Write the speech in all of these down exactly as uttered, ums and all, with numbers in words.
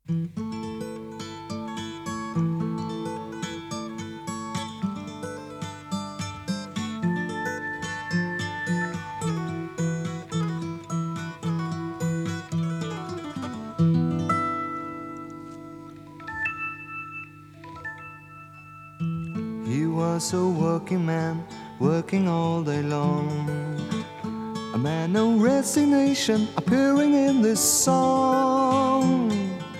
He was a working man, working all day long, a man of resignation appearing in this song.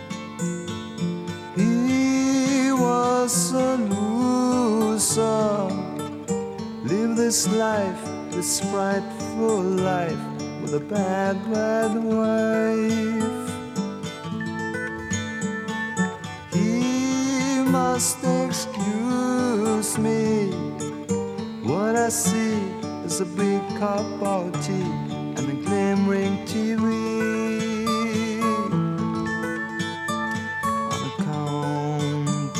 He was a loser, lived this life, this frightful life, with a bad, bad wife. He must excuse me, what I see is a big cup of tea and a glimmering T V on a count.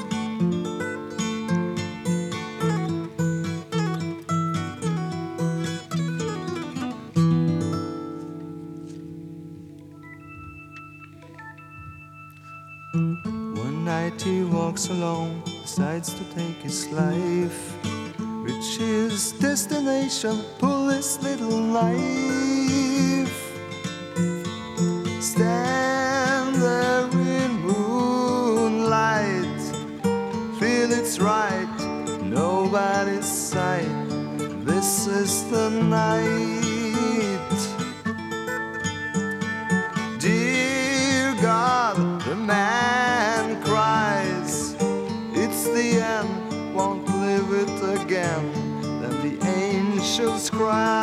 One night he walks alone, decides to take his life, reach his destination, pull his little knife. Stand there in moonlight, feel it's right, nobody's sight. This is the night. Dear God, the man cries, it's the end, won't live it again. Then the angels cry.